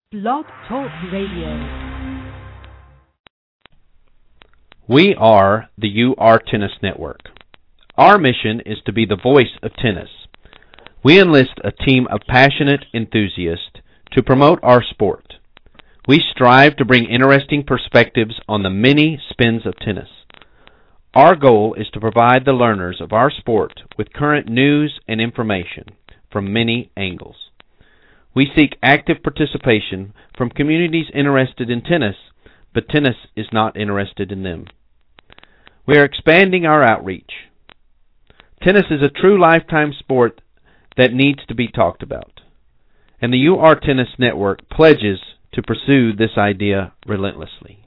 Blog Talk Radio. We are the UR Tennis Network. Our mission is to be the voice of tennis. We enlist a team of passionate enthusiasts to promote our sport. We strive to bring interesting perspectives on the many spins of tennis. Our goal is to provide the learners of our sport with current news and information from many angles. We seek active participation from communities interested in tennis, but tennis is not interested in them. We are expanding our outreach. Tennis is a true lifetime sport that needs to be talked about, and the UR Tennis Network pledges to pursue this idea relentlessly.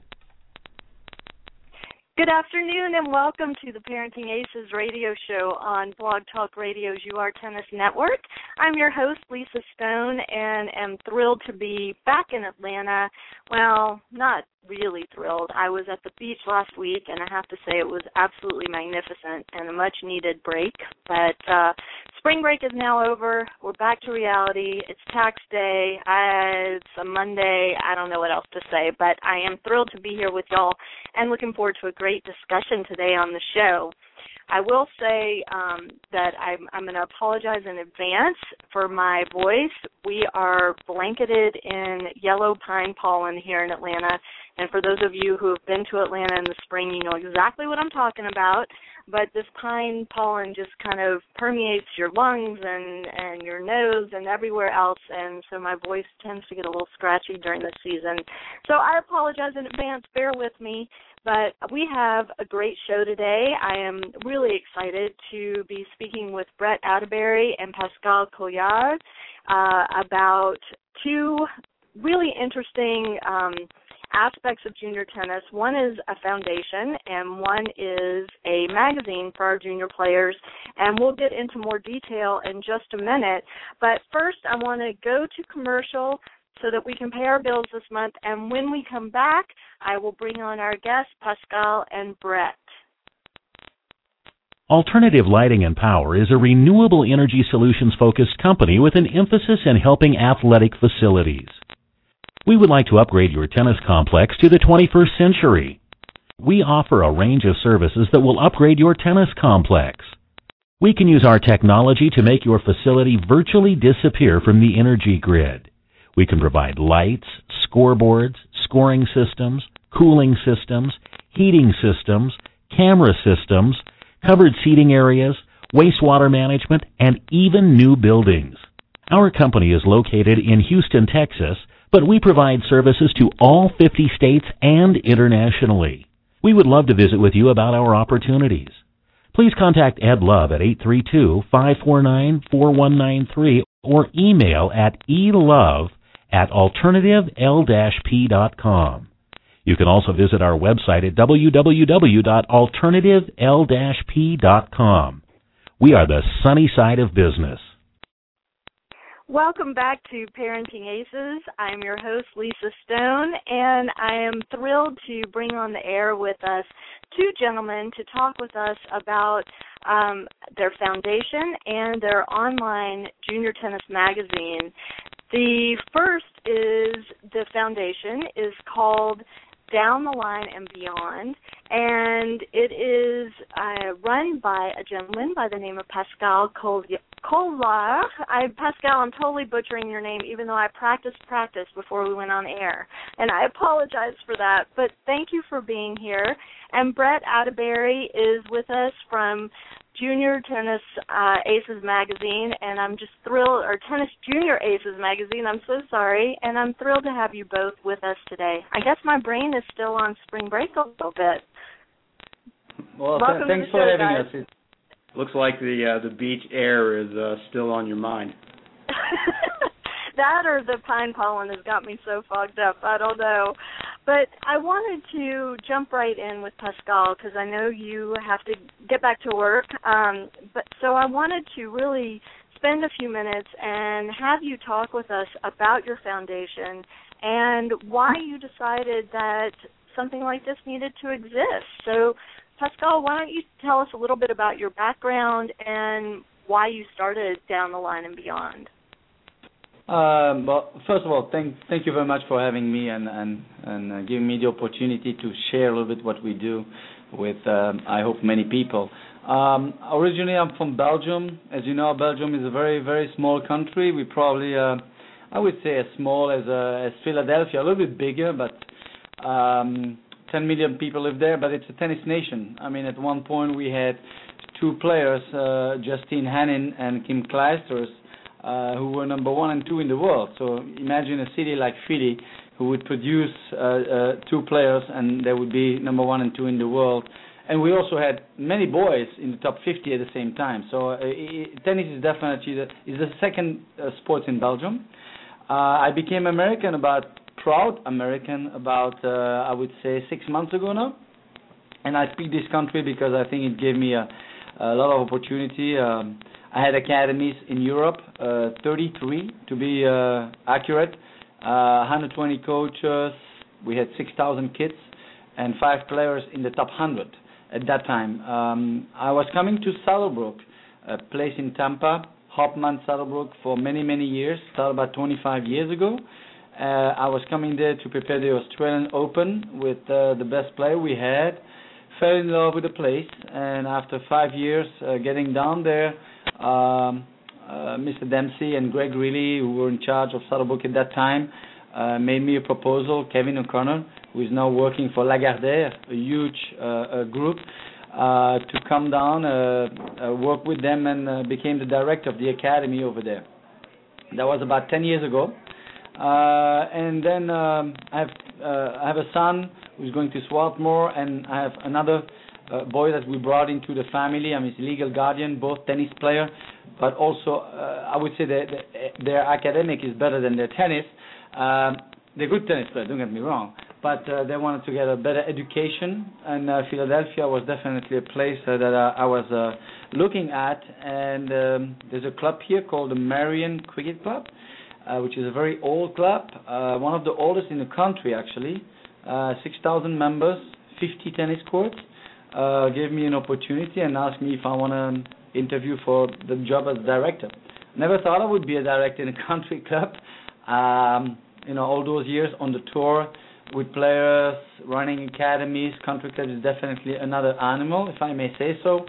Good afternoon and welcome to the Parenting Aces radio show on Blog Talk Radio's UR Tennis Network. I'm your host, Lisa Stone, and am thrilled to be back in Atlanta. Well, not really thrilled. I was at the beach last week, and I have to say it was absolutely magnificent and a much-needed break. But spring break is now over. We're back to reality. It's tax day. It's a Monday. I don't know what else to say, but I am thrilled to be here with y'all and looking forward to a great discussion today on the show. I will say that I'm going to apologize in advance for my voice. We are blanketed in yellow pine pollen here in Atlanta, and for those of you who have been to Atlanta in the spring, you know exactly what I'm talking about, but this pine pollen just kind of permeates your lungs and your nose and everywhere else, and so my voice tends to get a little scratchy during this season. So I apologize in advance. Bear with me. But we have a great show today. I am really excited to be speaking with Brett Atterbury and Pascal Collard about two really interesting aspects of junior tennis. One is a foundation, and one is a magazine for our junior players, and we'll get into more detail in just a minute. But first, I want to go to commercial so that we can pay our bills this month, and when we come back, I will bring on our guests, Pascal and Brett. Alternative Lighting and Power is a renewable energy solutions-focused company with an emphasis in helping athletic facilities. We would like to upgrade your tennis complex to the 21st century. We offer a range of services that will upgrade your tennis complex. We can use our technology to make your facility virtually disappear from the energy grid. We can provide lights, scoreboards, scoring systems, cooling systems, heating systems, camera systems, covered seating areas, wastewater management, and even new buildings. Our company is located in Houston, Texas, but we provide services to all 50 states and internationally. We would love to visit with you about our opportunities. Please contact Ed Love at 832-549-4193 or email at elove@alternative-p.com. You can also visit our website at www.alternative-p.com. We are the sunny side of business. Welcome back to Parenting Aces. I'm your host, Lisa Stone, and I am thrilled to bring on the air with us two gentlemen to talk with us about their foundation and their online junior tennis magazine. The first is the foundation is called Down the Line and Beyond, and it is run by a gentleman by the name of Pascal Collard. Pascal, I'm totally butchering your name, even though I practiced before we went on air, and I apologize for that, but thank you for being here. And Brett Atterbury is with us from Junior Tennis Aces magazine, and I'm just thrilled, or Tennis Junior Aces magazine, I'm so sorry, and I'm thrilled to have you both with us today. I guess my brain is still on spring break a little bit. Well, thanks for having us. It looks like the beach air is still on your mind. That or the pine pollen has got me so fogged up, I don't know. But I wanted to jump right in with Pascal because I know you have to get back to work. So I wanted to really spend a few minutes and have you talk with us about your foundation and why you decided that something like this needed to exist. So, Pascal, why don't you tell us a little bit about your background and why you started Down the Line and Beyond? Well, first of all, thank you very much for having me and giving me the opportunity to share a little bit what we do with, I hope, many people. Originally, I'm from Belgium. As you know, Belgium is a very, very small country. We probably, I would say, as small as Philadelphia, a little bit bigger, but 10 million people live there. But it's a tennis nation. I mean, at one point we had two players, Justine Henin and Kim Clijsters, who were number 1 and 2 in the world. So imagine a city like Philly who would produce two players and they would be number 1 and 2 in the world. And we also had many boys in the top 50 at the same time. So tennis is definitely the second sport in Belgium. I became proud American about I would say 6 months ago now. And I picked this country because I think it gave me a lot of opportunity. I had academies in Europe, 33 to be accurate, 120 coaches. We had 6,000 kids and 5 players in the top 100 at that time. I was coming to Saddlebrook, a place in Tampa, Hopman Saddlebrook, for many, many years, started about 25 years ago. I was coming there to prepare the Australian Open with the best player we had. Fell in love with the place, and after 5 years getting down there, Mr. Dempsey and Greg Reilly, who were in charge of Saddlebrook at that time, made me a proposal. Kevin O'Connor, who is now working for Lagardère, a huge group, to come down, work with them, and became the director of the academy over there. That was about 10 years ago. And then I have a son who's going to Swarthmore, and I have another boy that we brought into the family. I'm his legal guardian, both tennis player, but also I would say that their academic is better than their tennis. They're good tennis players, don't get me wrong, but they wanted to get a better education, and Philadelphia was definitely a place that I was looking at. And there's a club here called the Marion Cricket Club, which is a very old club, one of the oldest in the country actually. 6,000 members, 50 tennis courts. Gave me an opportunity and asked me if I want to interview for the job as director. Never thought I would be a director in a country club. All those years on the tour with players, running academies, country club is definitely another animal, if I may say so.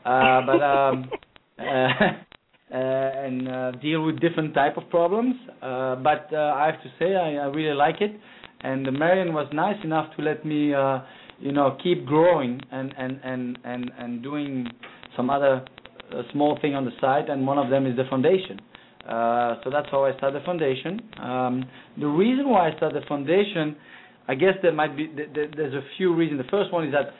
And deal with different type of problems. But I have to say I really like it. And the Marion was nice enough to let me, keep growing and doing some other small thing on the side. And one of them is the foundation. So that's how I started the foundation. The reason why I started the foundation, I guess there's a few reasons. The first one is that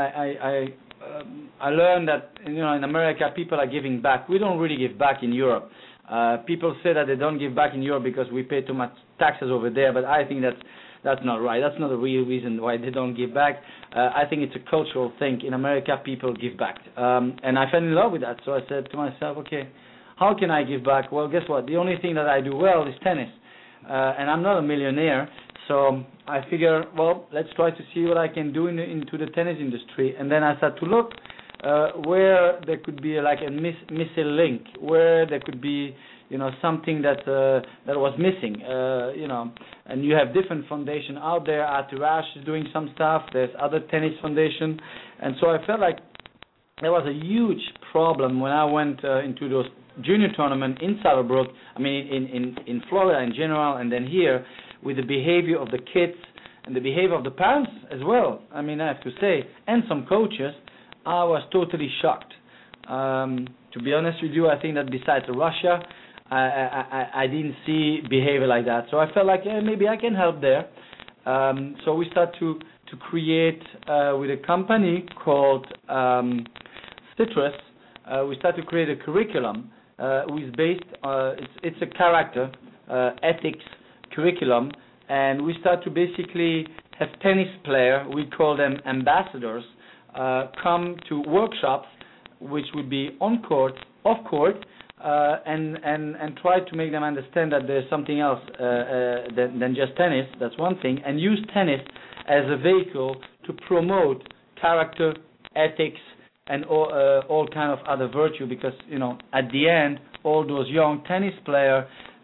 I learned that in America people are giving back. We don't really give back in Europe. People say that they don't give back in Europe because we pay too much taxes over there, but I think that's not right. That's not the real reason why they don't give back. I think it's a cultural thing. In America, people give back. And I fell in love with that. So I said to myself, okay, how can I give back? Well, guess what? The only thing that I do well is tennis. And I'm not a millionaire. So I figure, well, let's try to see what I can do into the tennis industry. And then I started to look where there could be like a missing link, where there could be something that was missing, and you have different foundations out there. Entourage is doing some stuff. There's other tennis foundation, and so I felt like there was a huge problem when I went into those junior tournament in Saddlebrook. I mean, in Florida in general, and then here with the behavior of the kids and the behavior of the parents as well. I mean, I have to say, and some coaches, I was totally shocked. To be honest with you, I think that besides Russia, I didn't see behavior like that. So I felt like maybe I can help there. So we start to create with a company called Citrus. We start to create a curriculum which is based. It's a character ethics curriculum, and we start to basically have tennis player. We call them ambassadors. Come to workshops, which would be on court, off court. And try to make them understand that there's something else than just tennis. That's one thing, and use tennis as a vehicle to promote character, ethics, and all kind of other virtue. Because at the end, all those young tennis players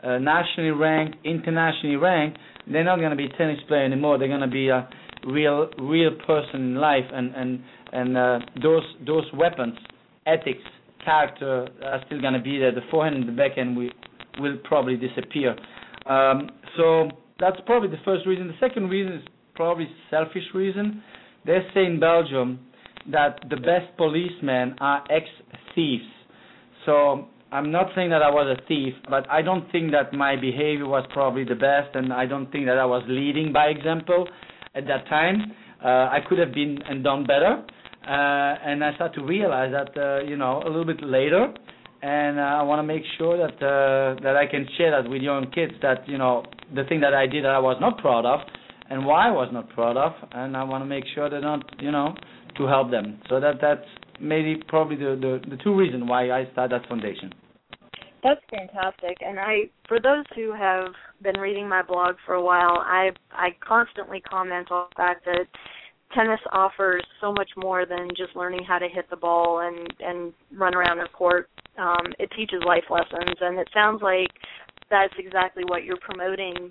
nationally ranked, internationally ranked, they're not going to be a tennis player anymore. They're going to be a real person in life, and those weapons, ethics, character are still going to be there. The forehand and the backhand will probably disappear. So that's probably the first reason. The second reason is probably selfish reason. They say in Belgium that the best policemen are ex-thieves. So I'm not saying that I was a thief, but I don't think that my behavior was probably the best, and I don't think that I was leading by example at that time. I could have been and done better, and I started to realize that a little bit later, and I want to make sure that I can share that with young kids, that the thing that I did that I was not proud of, and why I was not proud of, and I want to make sure they're not to help them. So that's maybe probably the two reasons why I started that foundation. That's fantastic. And for those who have been reading my blog for a while, I constantly comment on the fact that tennis offers so much more than just learning how to hit the ball and run around the court. It teaches life lessons, and it sounds like that's exactly what you're promoting.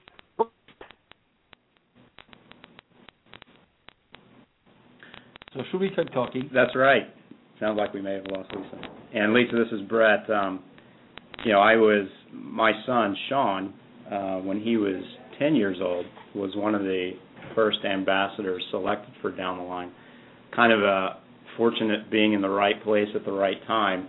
So should we keep talking? That's right. Sounds like we may have lost Lisa. And Lisa, this is Brett. My son, Sean, when he was 10 years old, was one of the first ambassadors selected for Down the Line. Kind of fortunate being in the right place at the right time.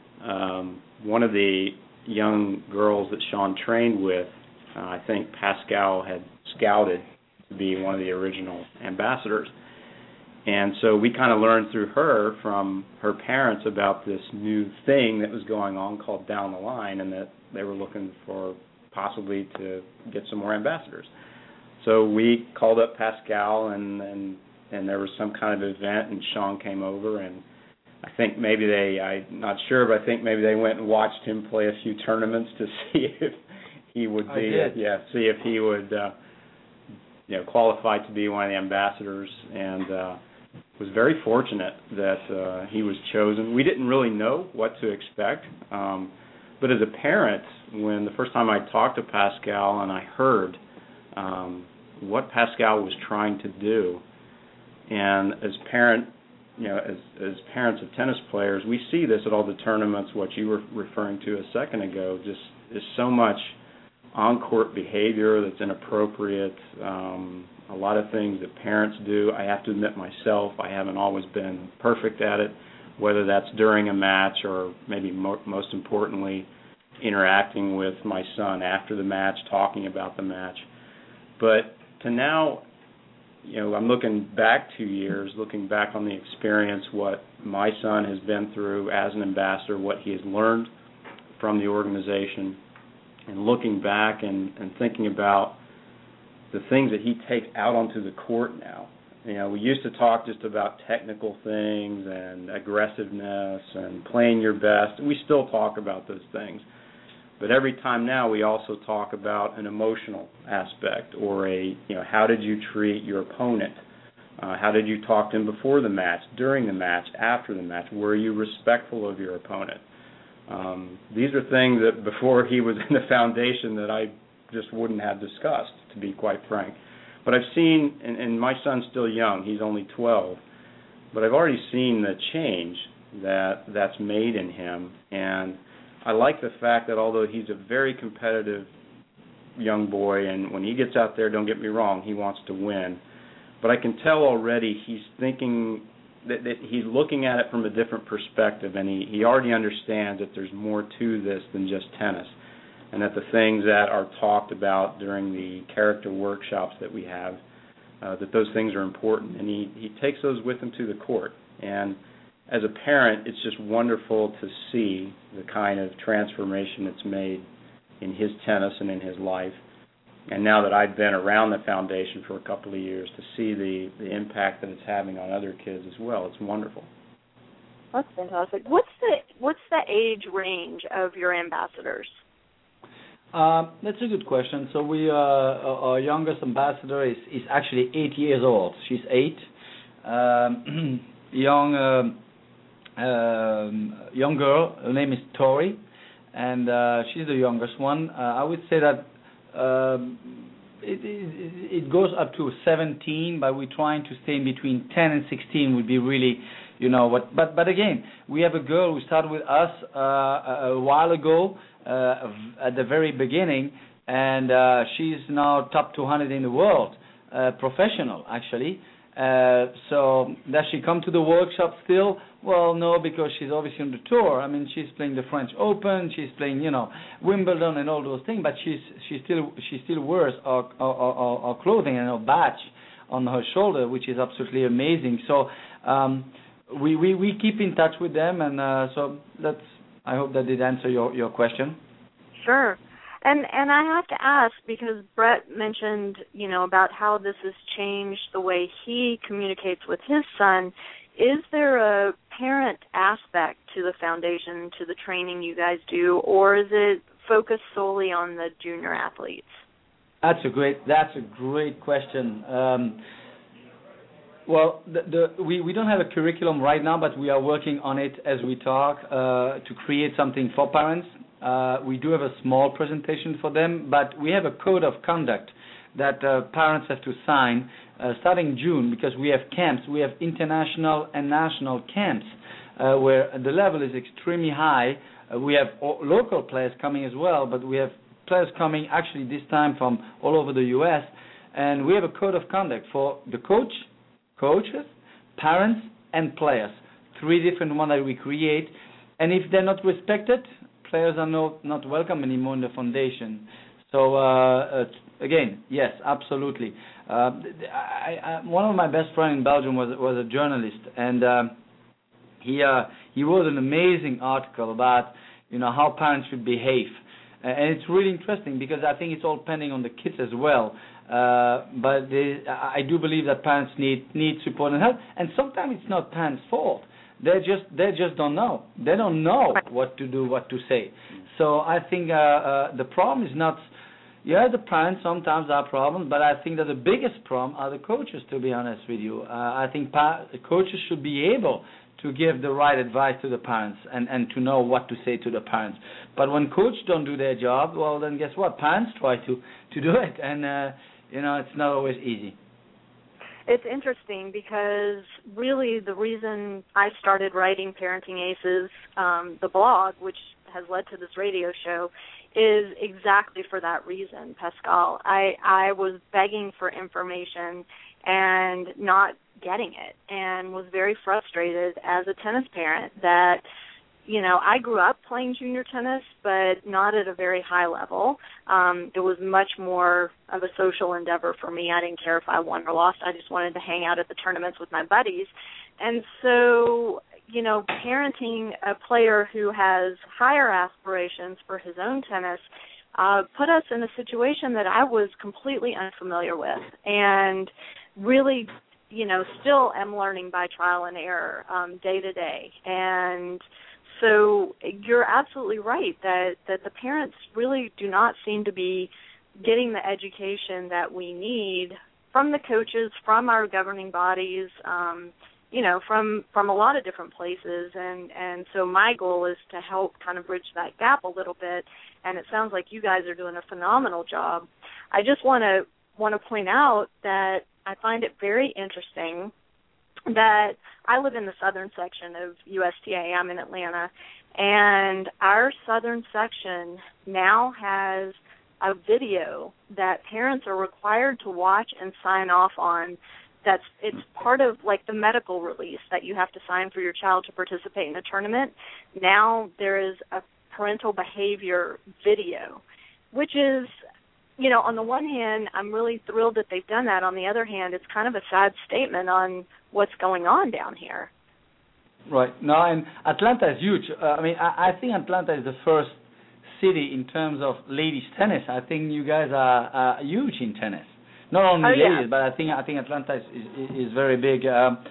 One of the young girls that Sean trained with, I think Pascal had scouted to be one of the original ambassadors. And so we kind of learned through her from her parents about this new thing that was going on called Down the Line, and that they were looking for possibly to get some more ambassadors. So we called up Pascal, and there was some kind of event, and Sean came over, and I think maybe I'm not sure, but I think maybe they went and watched him play a few tournaments to see if he would see if he would qualify to be one of the ambassadors, and was very fortunate that he was chosen. We didn't really know what to expect, but as a parent, when the first time I talked to Pascal and I heard what Pascal was trying to do, and as parents of tennis players, we see this at all the tournaments. What you were referring to a second ago, just is so much on-court behavior that's inappropriate. A lot of things that parents do. I have to admit myself, I haven't always been perfect at it, whether that's during a match or maybe most importantly, interacting with my son after the match, talking about the match. But to now, I'm looking back 2 years, looking back on the experience, what my son has been through as an ambassador, what he has learned from the organization, and looking back and thinking about the things that he takes out onto the court now. We used to talk just about technical things and aggressiveness and playing your best. We still talk about those things. But every time now we also talk about an emotional aspect, or how did you treat your opponent? How did you talk to him before the match, during the match, after the match? Were you respectful of your opponent? These are things that before he was in the foundation that I just wouldn't have discussed, to be quite frank. But I've seen, and my son's still young, he's only 12, but I've already seen the change that's made in him. And I like the fact that although he's a very competitive young boy, and when he gets out there, don't get me wrong, he wants to win, but I can tell already he's thinking that he's looking at it from a different perspective, and he already understands that there's more to this than just tennis, and that the things that are talked about during the character workshops that we have, that those things are important, and he takes those with him to the court. And as a parent, it's just wonderful to see the kind of transformation that's made in his tennis and in his life. And now that I've been around the foundation for a couple of years, to see the impact that it's having on other kids as well, it's wonderful. That's fantastic. What's the age range of your ambassadors? That's a good question. So our youngest ambassador is actually 8 years old. She's 8. Young girl. Her name is Tori, and she's the youngest one. I would say that it goes up to 17, but we're trying to stay in between 10 and 16 would be really, what. But again, we have a girl who started with us a while ago at the very beginning, and she's now top 200 in the world, professional actually. So does she come to the workshop still? Well, no, because she's obviously on the tour. I mean, she's playing the French Open, she's playing, Wimbledon and all those things. But she still wears our clothing and our badge on her shoulder, which is absolutely amazing. So we keep in touch with them, and so that's. I hope that did answer your question. Sure. And I have to ask, because Brett mentioned, about how this has changed the way he communicates with his son. Is there a parent aspect to the foundation, to the training you guys do, or is it focused solely on the junior athletes? That's a great question. Well, we don't have a curriculum right now, but we are working on it as we talk to create something for parents. We do have a small presentation for them, but we have a code of conduct that parents have to sign starting June, because we have camps. We have international and national camps where the level is extremely high. We have local players coming as well, but we have players coming actually this time from all over the U.S., and we have a code of conduct for the coaches, parents, and players. 3 different ones that we create, and if they're not respected, players are not welcome anymore in the foundation. So again, yes, absolutely. One of my best friends in Belgium was a journalist, and he wrote an amazing article about how parents should behave, and it's really interesting because I think it's all pending on the kids as well. But I do believe that parents need support and help, and sometimes it's not parents' fault. They just don't know. They don't know what to do, what to say. So I think the problem is not. Yeah, the parents sometimes are problems, but I think that the biggest problem are the coaches, to be honest with you. I think the coaches should be able to give the right advice to the parents and to know what to say to the parents. But when coaches don't do their job, well, then guess what? Parents try to do it, and it's not always easy. It's interesting because really the reason I started writing Parenting Aces, the blog, which has led to this radio show, is exactly for that reason, Pascal. I was begging for information and not getting it, and was very frustrated as a tennis parent that, I grew up playing junior tennis, but not at a very high level. It was much more of a social endeavor for me. I didn't care if I won or lost. I just wanted to hang out at the tournaments with my buddies. And so, parenting a player who has higher aspirations for his own tennis put us in a situation that I was completely unfamiliar with, and really, still am learning by trial and error day to day. And so you're absolutely right that the parents really do not seem to be getting the education that we need from the coaches, from our governing bodies, from a lot of different places. And so my goal is to help kind of bridge that gap a little bit, and it sounds like you guys are doing a phenomenal job. I just want to point out that I find it very interesting that I live in the southern section of USTA. I'm in Atlanta, and our southern section now has a video that parents are required to watch and sign off on. It's part of like the medical release that you have to sign for your child to participate in a tournament. Now there is a parental behavior video, which is, on the one hand, I'm really thrilled that they've done that. On the other hand, it's kind of a sad statement on what's going on down here. Right. No, and Atlanta is huge. I think Atlanta is the first city in terms of ladies tennis. I think you guys are huge in tennis. Not only ladies, but I think Atlanta is very big.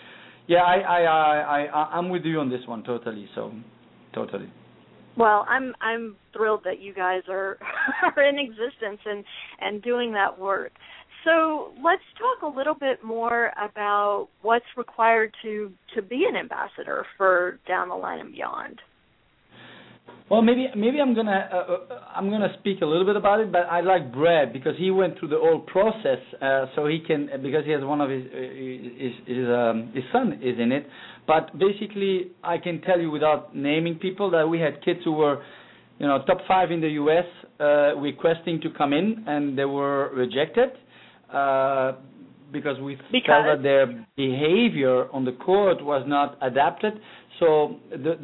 I'm with you on this one totally. So, totally. Well, I'm thrilled that you guys are in existence and doing that work. So let's talk a little bit more about what's required to be an ambassador for Down the Line and Beyond. Well, maybe I'm gonna speak a little bit about it, but I like Brad because he went through the whole process, so he can, because he has one of his son is in it. But basically, I can tell you without naming people that we had kids who were, top 5 in the U.S. Requesting to come in, and they were rejected because we felt that their behavior on the court was not adapted. So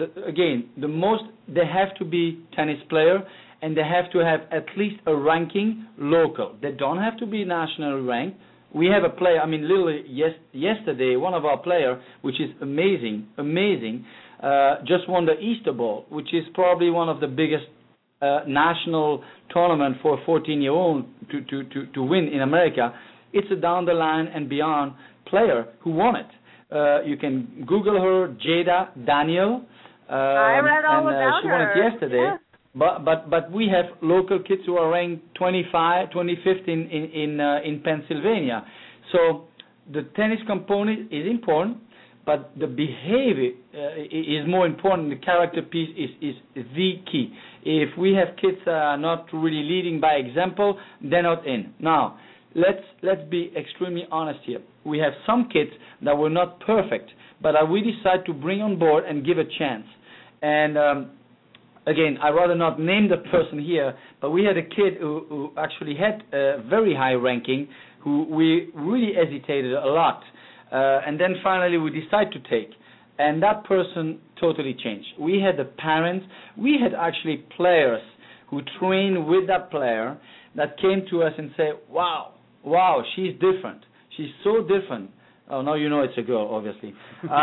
they have to be tennis player, and they have to have at least a ranking local. They don't have to be nationally ranked. We have a player. I mean, literally yesterday, one of our player, which is amazing, just won the Easter Bowl, which is probably one of the biggest national tournament for a 14-year-old to win in America. It's a down the line and beyond player who won it. You can Google her, Jada Daniel. I read all about her. She won it yesterday. Yeah. But we have local kids who are ranked 25th in Pennsylvania. So the tennis component is important, but the behavior is more important. The character piece is the key. If we have kids not really leading by example, they're not in. Now, let's be extremely honest here. We have some kids that were not perfect, but we decided to bring on board and give a chance. And again, I'd rather not name the person here, but we had a kid who actually had a very high ranking, who we really hesitated a lot. And then finally we decided to take. And that person totally changed. We had the parents, we had actually players who trained with that player that came to us and said, wow, she's different. She's so different. Oh, now you know it's a girl, obviously.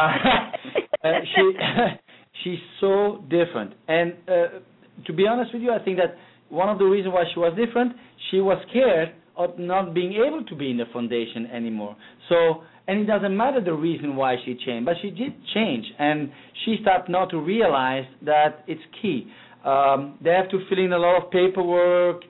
She's so different. And to be honest with you, I think that one of the reasons why she was different, she was scared of not being able to be in the foundation anymore. So, and it doesn't matter the reason why she changed, but she did change. And she started now to realize that it's key. They have to fill in a lot of paperwork.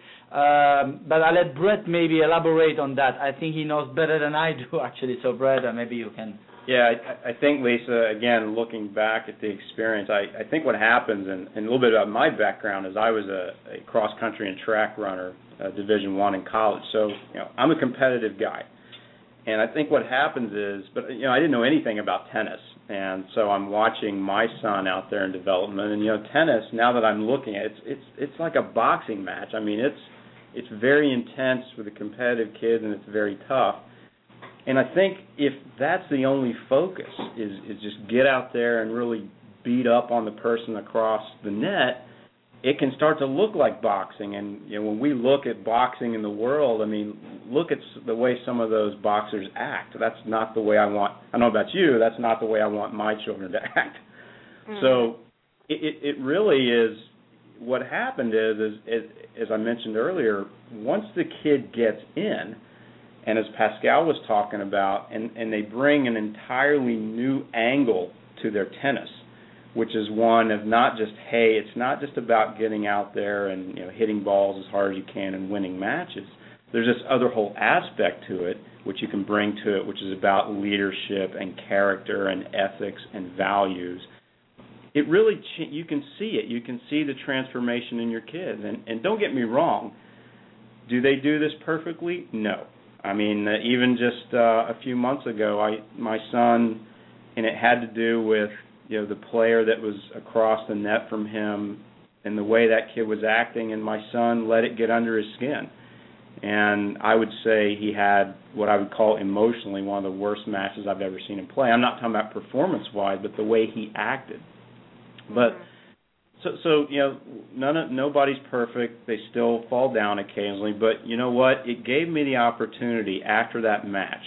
But I'll let Brett maybe elaborate on that. I think he knows better than I do, actually. So, Brett, maybe you can. Yeah, I think, Lisa, again, looking back at the experience, I think what happens, and a little bit about my background, is I was a cross-country and track runner, Division I in college. So, I'm a competitive guy. And I think what happens is, but, I didn't know anything about tennis. And so I'm watching my son out there in development. And, tennis, now that I'm looking at it, it's like a boxing match. I mean, it's very intense with the competitive kids, and it's very tough. And I think if that's the only focus is just get out there and really beat up on the person across the net, it can start to look like boxing. And when we look at boxing in the world, I mean, look at the way some of those boxers act. That's not the way I want. I don't know about you. That's not the way I want my children to act. Mm-hmm. So it really is. What happened is, as I mentioned earlier, once the kid gets in, and as Pascal was talking about, and they bring an entirely new angle to their tennis, which is one of not just, hey, it's not just about getting out there and hitting balls as hard as you can and winning matches. There's this other whole aspect to it, which you can bring to it, which is about leadership and character and ethics and values. It really, you can see it. You can see the transformation in your kids. And don't get me wrong, do they do this perfectly? No. I mean, even just a few months ago, my son, and it had to do with the player that was across the net from him and the way that kid was acting, and my son let it get under his skin. And I would say he had what I would call emotionally one of the worst matches I've ever seen him play. I'm not talking about performance-wise, but the way he acted. But so nobody's perfect. They still fall down occasionally. But you know what? It gave me the opportunity after that match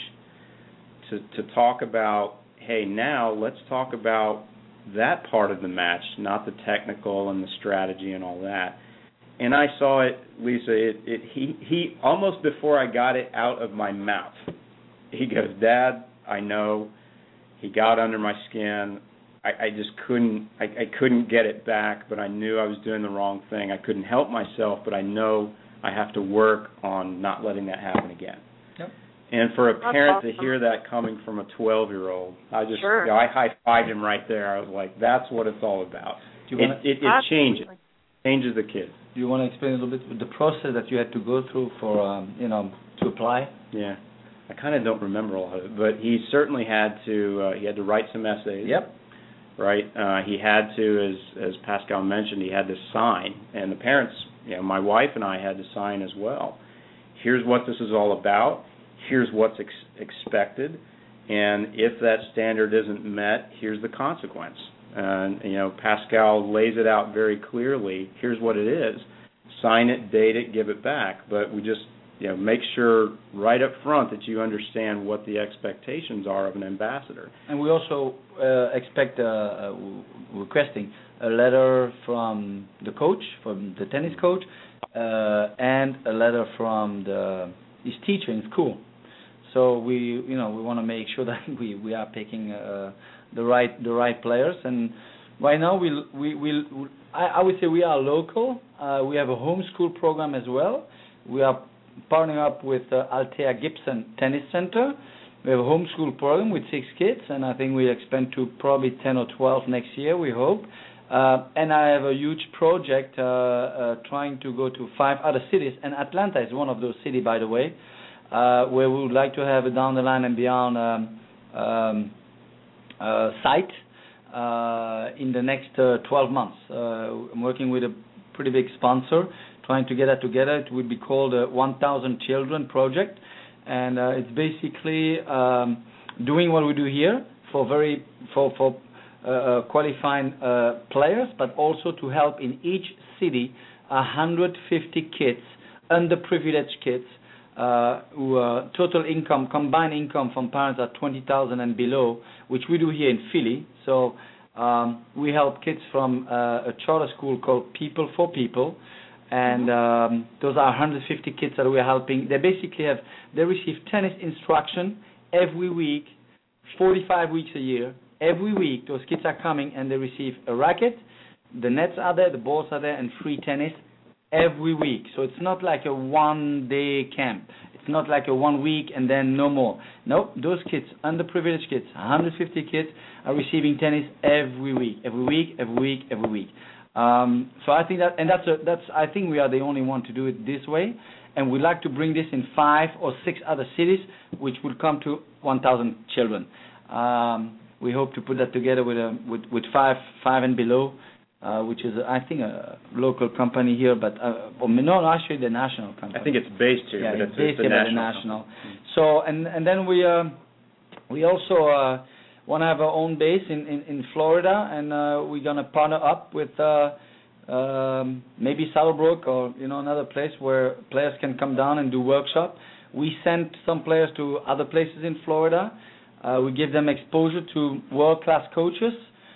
to talk about, hey, now let's talk about that part of the match, not the technical and the strategy and all that. And I saw it, Lisa. He almost before I got it out of my mouth, he goes, "Dad, I know." He got under my skin. I just couldn't. I couldn't get it back, but I knew I was doing the wrong thing. I couldn't help myself, but I know I have to work on not letting that happen again. Yep. And for a parent to hear that coming from a 12-year-old, I just I high-fived him right there. I was like, "That's what it's all about." It changes. Changes the kids. Do you want to explain a little bit the process that you had to go through for, to apply? Yeah. I kind of don't remember all of it, but he certainly had to write some essays. Yep. Right. He had to, as Pascal mentioned, he had to sign, and the parents, my wife and I had to sign as well. Here's what this is all about. Here's what's expected, and if that standard isn't met, here's the consequence. And Pascal lays it out very clearly. Here's what it is. Sign it, date it, give it back. But we just make sure right up front that you understand what the expectations are of an ambassador. And we also requesting a letter from the coach, from the tennis coach, and a letter from his teacher in school. So we want to make sure that we are picking the right players. And right now I would say we are local. We have a homeschool program as well. We are partnering up with Althea Gibson Tennis Center. We have a homeschool program with 6 kids, and I think we expand to probably 10 or 12 next year, we hope. And I have a huge project trying to go to 5 other cities, and Atlanta is one of those cities, by the way, where we would like to have a Down the Line and Beyond site in the next 12 months. I'm working with a pretty big sponsor, trying to get that together. It would be called a 1,000 Children Project, and it's basically doing what we do here for qualifying players, but also to help in each city 150 kids, underprivileged kids, who total income, combined income from parents are $20,000 and below, which we do here in Philly. So we help kids from a charter school called People for People. And those are 150 kids that we're helping. They receive tennis instruction every week, 45 weeks a year. Every week, those kids are coming and they receive a racket, the nets are there, the balls are there, and free tennis every week. So it's not like a one-day camp. It's not like a 1 week and then no more. No, those kids, underprivileged kids, 150 kids, are receiving tennis every week. So I think that, and I think we are the only one to do it this way, and we'd like to bring this in 5 or 6 other cities, which will come to 1,000 children. We hope to put that together with 5 and below, which is I think a local company here, but actually the national company. I think it's based here, yeah, but it's based the here national. by the national. So and then we also want to have our own base in Florida, and we're gonna partner up with maybe Saddlebrook or another place where players can come down and do workshop. We send some players to other places in Florida. We give them exposure to world-class coaches.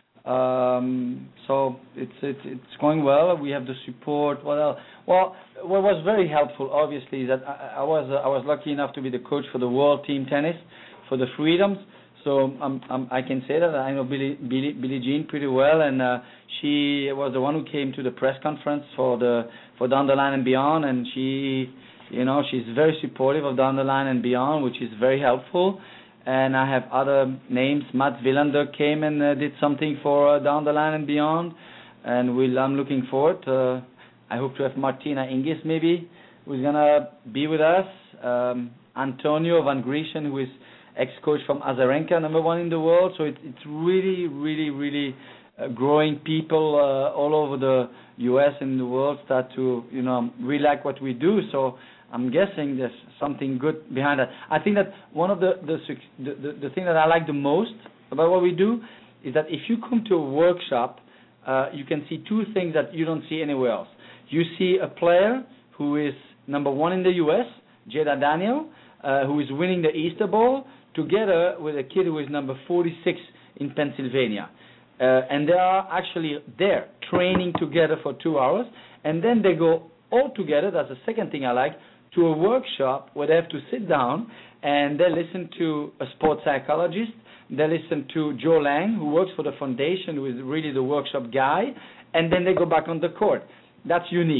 So it's going well. We have the support. What else? Well, what was very helpful, obviously, is that I was lucky enough to be the coach for the World Team Tennis for the Freedoms. So I can say that I know Billie Jean pretty well, and she was the one who came to the press conference for Down the Line and Beyond, and she's very supportive of Down the Line and Beyond, which is very helpful. And I have other names. Matt Wilander came and did something for Down the Line and Beyond, and I'm looking forward. I hope to have Martina Hingis maybe, who's gonna be with us. Antonio Van Grieschen, who is ex-coach from Azarenka, #1 in the world. So it's really, really, really growing. People all over the U.S. and the world start to really like what we do. So I'm guessing there's something good behind that. I think that one of the thing that I like the most about what we do is that if you come to a workshop, you can see 2 things that you don't see anywhere else. You see a player who is #1 in the U.S., Jada Daniel, who is winning the Easter Bowl, together with a kid who is number 46 in Pennsylvania. And they are actually there training together for 2 hours, and then they go all together, that's the second thing I like, to a workshop where they have to sit down and they listen to a sports psychologist, they listen to Joe Lang, who works for the foundation, who is really the workshop guy, and then they go back on the court. That's unique.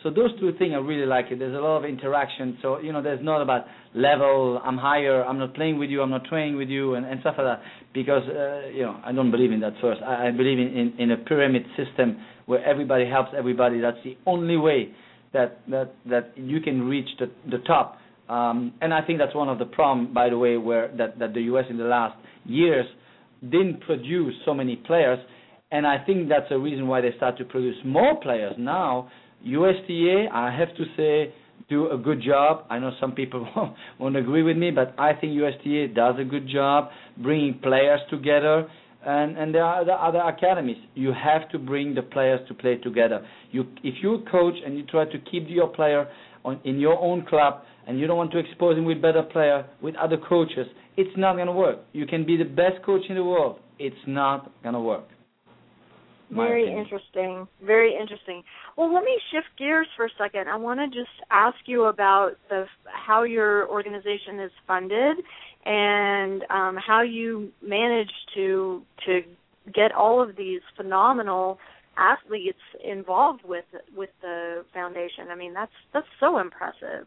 So those two things I really like it. There's a lot of interaction. So there's not about level. I'm higher. I'm not playing with you. I'm not training with you, and stuff like that. Because I don't believe in that. First, I believe in a pyramid system where everybody helps everybody. That's the only way that you can reach the top. And I think that's one of the problems, by the way, where that the U.S. in the last years didn't produce so many players. And I think that's a reason why they start to produce more players now. USTA, I have to say, do a good job. I know some people won't agree with me, but I think USTA does a good job bringing players together. And there are the other academies. You have to bring the players to play together. If you're a coach and you try to keep your player in your own club and you don't want to expose him with better player, with other coaches, it's not going to work. You can be the best coach in the world. It's not going to work. Very interesting. Very interesting. Well, let me shift gears for a second. I want to just ask you about how your organization is funded and how you manage to get all of these phenomenal athletes involved with the foundation. I mean, that's so impressive.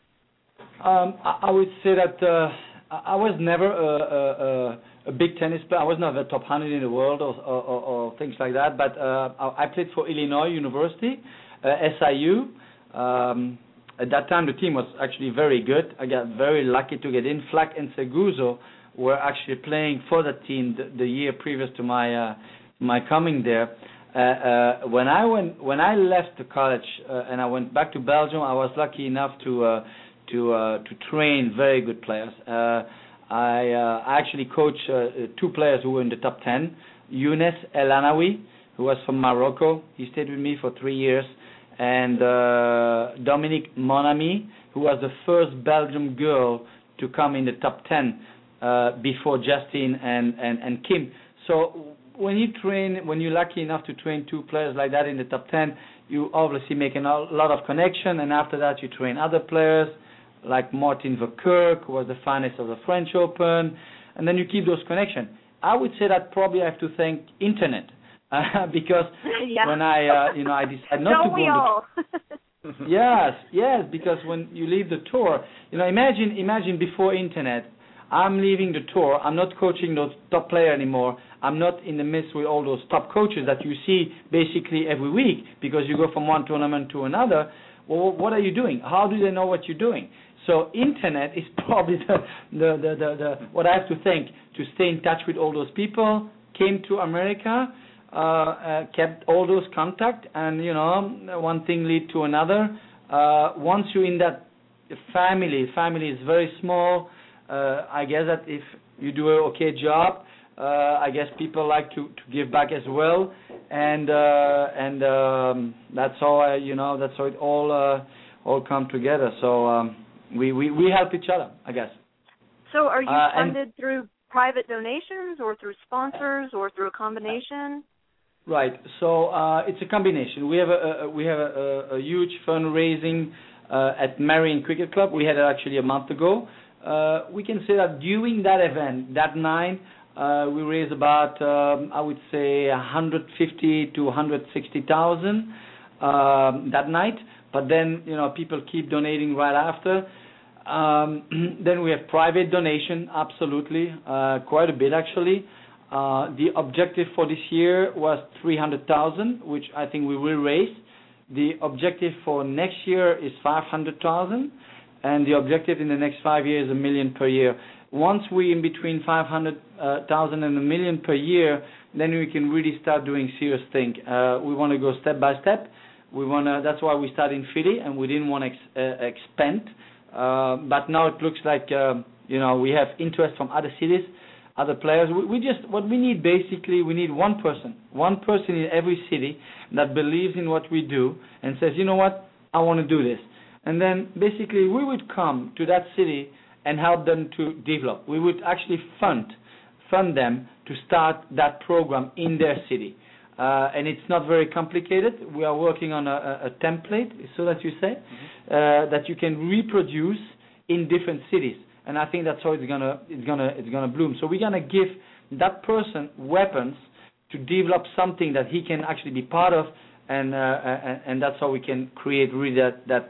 I would say that I was never a big tennis player. I was not the top 100 in the world or things like that, but I played for Illinois University, SIU. At that time, the team was actually very good. I got very lucky to get in. Flack and Seguso were actually playing for the team the year previous to my coming there. When I left the college and I went back to Belgium, I was lucky enough to train very good players. I actually coached two players who were in the top 10. Younes El Anawi, who was from Morocco. He stayed with me for 3 years. And Dominique Monami, who was the first Belgian girl to come in the top 10 before Justine and Kim. So when you're lucky enough to train two players like that in the top 10, you obviously make a lot of connection. And after that, you train other players, like Martin Verkerk, who was the finalist of the French Open, and then you keep those connections. I would say that probably I have to thank internet, because when I decided not to go on the yes, because when you leave the tour, imagine before internet, I'm leaving the tour, I'm not coaching those top players anymore, I'm not in the midst with all those top coaches that you see basically every week, because you go from one tournament to another. Well, what are you doing? How do they know what you're doing? So internet is probably the what I have to thank to stay in touch with all those people, came to America, kept all those contacts, and one thing lead to another. Once you're in that family is very small. I guess that if you do an okay job, I guess people like to give back as well, and that's how that's how it all come together. So we help each other, I guess. So are you funded through private donations or through sponsors or through a combination? Right. So it's a combination. We have a huge fundraising at Marion Cricket Club. We had it actually a month ago. We can say that during that event, that night, we raised about, I would say, 150 to 160,000 that night. But then, people keep donating right after. Then we have private donation, absolutely, quite a bit actually. The objective for this year was 300,000, which I think we will raise. The objective for next year is 500,000, and the objective in the next 5 years is $1 million per year. Once we in between 500,000 and $1 million per year, then we can really start doing serious things. We want to go step by step. That's why we started in Philly, and we didn't want to expand. But now it looks like we have interest from other cities, other players. What we need basically, we need one person in every city that believes in what we do and says, you know what, I want to do this. And then basically we would come to that city and help them to develop. We would actually fund them to start that program in their city. And it's not very complicated. We are working on a template, so that you say, that you can reproduce in different cities. And I think that's how it's gonna bloom. So we're gonna give that person weapons to develop something that he can actually be part of and that's how we can create really that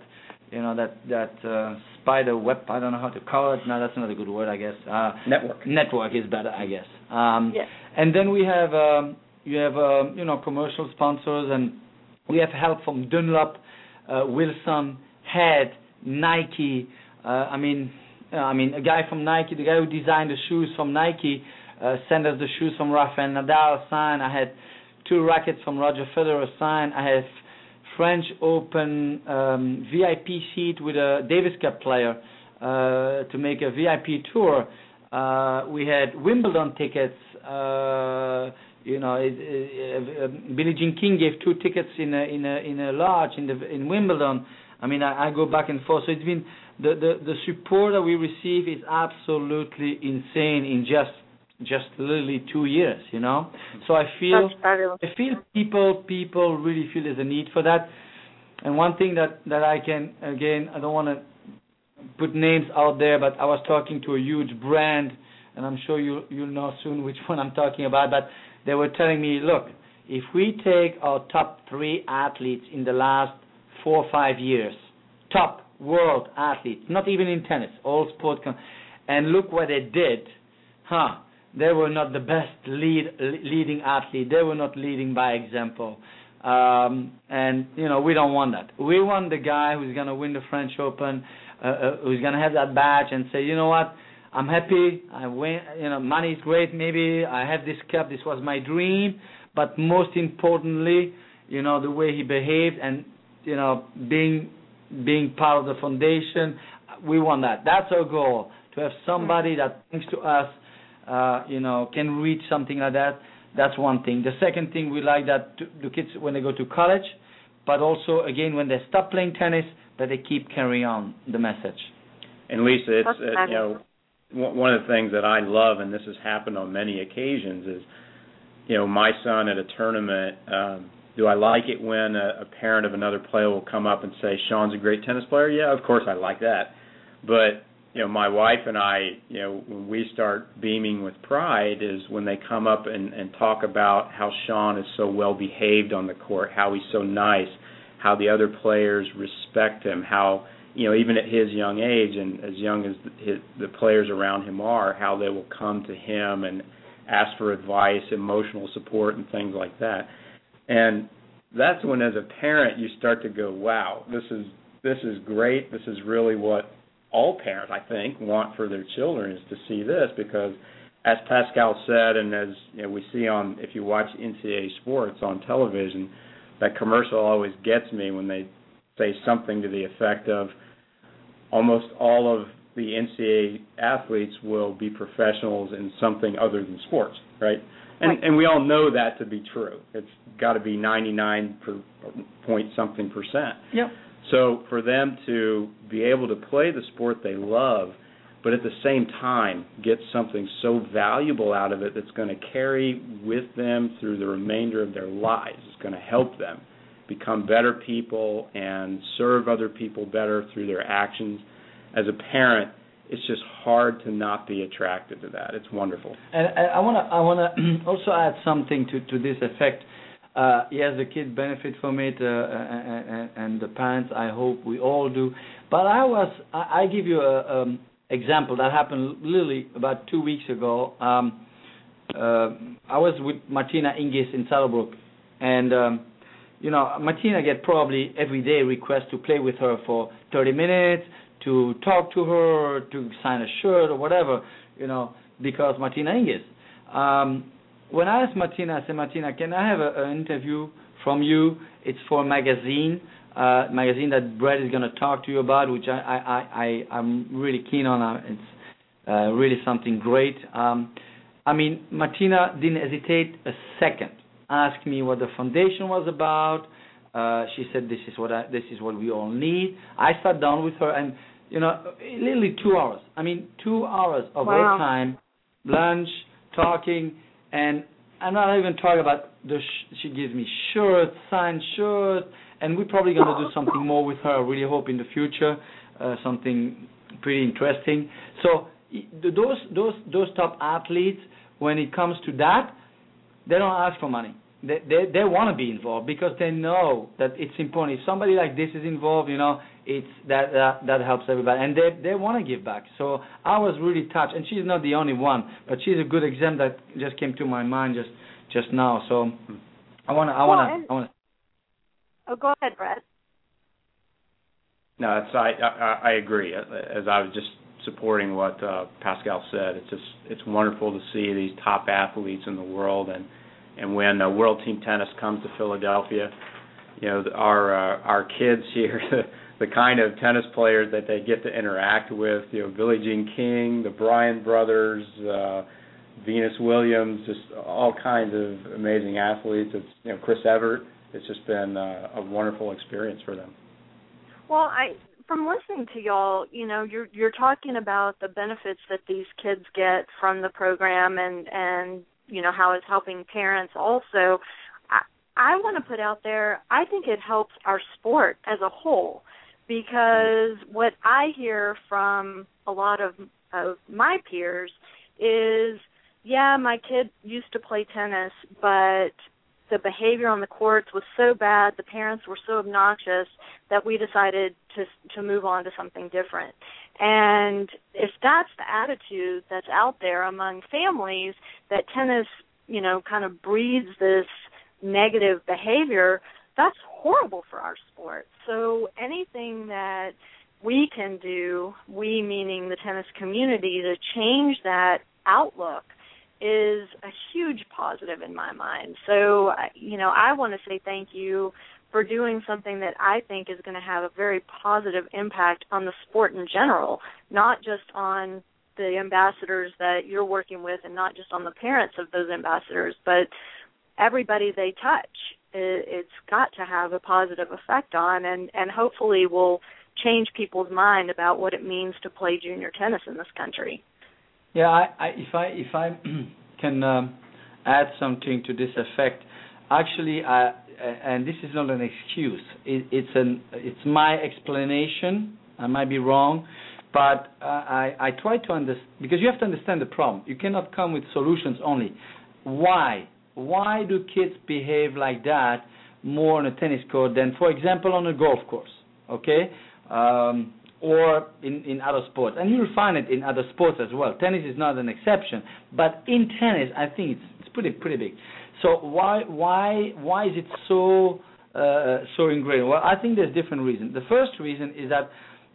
spider web. I don't know how to call it. No, that's not a good word, I guess. Network is better, I guess. Yes. And then we have commercial sponsors, and we have help from Dunlop, Wilson, Head, Nike. A guy from Nike, the guy who designed the shoes from Nike, sent us the shoes from Rafael Nadal signed. I had 2 rackets from Roger Federer signed. I have French Open VIP seat with a Davis Cup player to make a VIP tour. We had Wimbledon tickets. Billie Jean King gave 2 tickets in a lodge in Wimbledon. I go back and forth. So it's been the support that we receive is absolutely insane in just literally 2 years. So I feel people really feel there's a need for that. And one thing that I can, again, I don't want to put names out there, but I was talking to a huge brand, and I'm sure you'll know soon which one I'm talking about, but they were telling me, look, if we take our top 3 athletes in the last 4 or 5 years, top world athletes, not even in tennis, all sport, and look what they did, they were not the best leading athlete. They were not leading by example. And we don't want that. We want the guy who's going to win the French Open, who's going to have that badge and say, you know what, I'm happy, I win, money is great, maybe I have this cup, this was my dream, but most importantly, the way he behaved and, being part of the foundation, we want that. That's our goal, to have somebody that, thanks to us, can reach something like that. That's one thing. The second thing, we like that the kids, when they go to college, but also, again, when they stop playing tennis, that they keep carrying on the message. And Lisa, it's, one of the things that I love, and this has happened on many occasions, is, my son at a tournament, do I like it when a parent of another player will come up and say, Sean's a great tennis player? Yeah, of course I like that. But, my wife and I, when we start beaming with pride is when they come up and talk about how Sean is so well behaved on the court, how he's so nice, how the other players respect him, how, even at his young age and as young as the players around him are, how they will come to him and ask for advice, emotional support, and things like that. And that's when, as a parent, you start to go, wow, this is great. This is really what all parents, I think, want for their children, is to see this, because as Pascal said, and as we see on, if you watch NCAA sports on television, that commercial always gets me when they say something to the effect of almost all of the NCAA athletes will be professionals in something other than sports, right? And we all know that to be true. It's got to be 99.something%. Yep. So for them to be able to play the sport they love, but at the same time get something so valuable out of it that's going to carry with them through the remainder of their lives, it's going to help them become better people and serve other people better through their actions. As a parent, it's just hard to not be attracted to that. It's wonderful. And I want to also add something to this effect. Yes, the kids benefit from it, and the parents, I hope we all do. But I give you a example that happened literally about 2 weeks ago. I was with Martina Hingis in Saddlebrook, and Martina get probably every day requests to play with her for 30 minutes, to talk to her, to sign a shirt or whatever, because Martina Hingis. When I asked Martina, I said, Martina, can I have an interview from you? It's for a magazine that Brett is going to talk to you about, which I'm really keen on. It's really something great. Martina didn't hesitate a second. Asked me what the foundation was about. She said, this is what we all need. I sat down with her, and literally 2 hours. 2 hours of her time, lunch, talking. And I'm not even talking about she gives me shirts, signed shirts, and we're probably going to do something more with her, I really hope, in the future, something pretty interesting. So those top athletes, when it comes to that, they don't ask for money. they want to be involved because they know that it's important. If somebody like this is involved, it's that helps everybody, and they want to give back. So I was really touched, and she's not the only one, but she's a good example that just came to my mind just now. So I want to. Oh, go ahead, Brett. No, I agree. As I was just supporting what Pascal said, it's wonderful to see these top athletes in the world, and when World Team Tennis comes to Philadelphia, our kids here, the kind of tennis players that they get to interact with, Billie Jean King, the Bryan brothers, Venus Williams, just all kinds of amazing athletes. It's Chris Evert. It's just been a wonderful experience for them. Well, from listening to y'all, you're talking about the benefits that these kids get from the program and how it's helping parents also. I want to put out there, I think it helps our sport as a whole, because what I hear from a lot of my peers is, yeah, my kid used to play tennis, but the behavior on the courts was so bad, the parents were so obnoxious that we decided to move on to something different. And if that's the attitude that's out there among families, that tennis, kind of breeds this negative behavior, that's horrible for our sport. So anything that we can do, we meaning the tennis community, to change that outlook is a huge positive in my mind. So, I want to say thank you for doing something that I think is going to have a very positive impact on the sport in general, not just on the ambassadors that you're working with and not just on the parents of those ambassadors, but everybody they touch. It's got to have a positive effect on, and hopefully will change people's mind about what it means to play junior tennis in this country. Yeah, if I can add something to this effect, actually, and this is not an excuse. It's my explanation. I might be wrong, but I try to understand, because you have to understand the problem. You cannot come with solutions only. Why? Why do kids behave like that more on a tennis court than, for example, on a golf course? Okay. Or in other sports. And you'll find it in other sports as well. Tennis is not an exception. But in tennis, I think it's pretty big. So why is it so ingrained? Well, I think there's different reasons. The first reason is that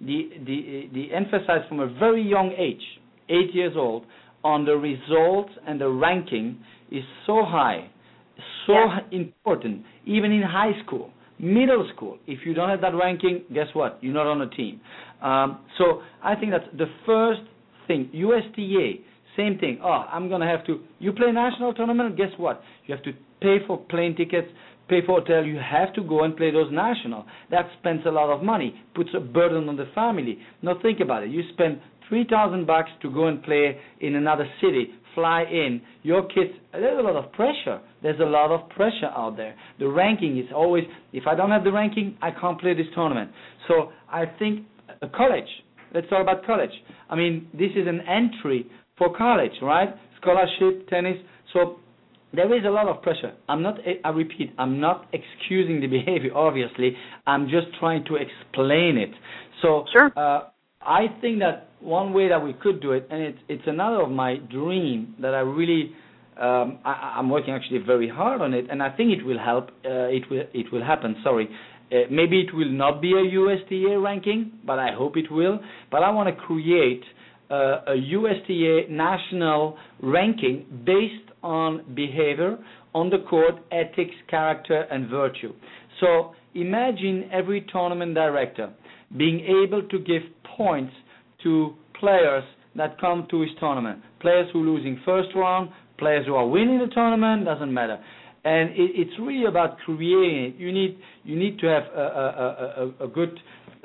the emphasis from a very young age, 8 years old, on the results and the ranking is so high, important, even in high school. Middle school, if you don't have that ranking, guess what? You're not on a team. So I think that's the first thing. USTA, same thing. I'm going to have to, you play national tournament, guess what? You have to pay for plane tickets, pay for hotel. You have to go and play those national. That spends a lot of money, puts a burden on the family. Now think about it. You spend $3,000 to go and play in another city, fly in. Your kids, there's a lot of pressure. There's a lot of pressure out there. The ranking is always, if I don't have the ranking, I can't play this tournament. So I think college, let's talk about college. I mean, this is an entry for college, right? Scholarship, tennis. So there is a lot of pressure. I repeat, I'm not excusing the behavior, obviously. I'm just trying to explain it. So sure. I think that one way that we could do it, and it's another of my dream that I really, I'm working actually very hard on it, and I think it will help. It will happen. Sorry, maybe it will not be a USTA ranking, but I hope it will. But I want to create a USTA national ranking based on behavior on the court, ethics, character, and virtue. So imagine every tournament director being able to give points to players that come to his tournament. Players who are losing first round, players who are winning the tournament, doesn't matter. And it's really about creating it. You need to have a good,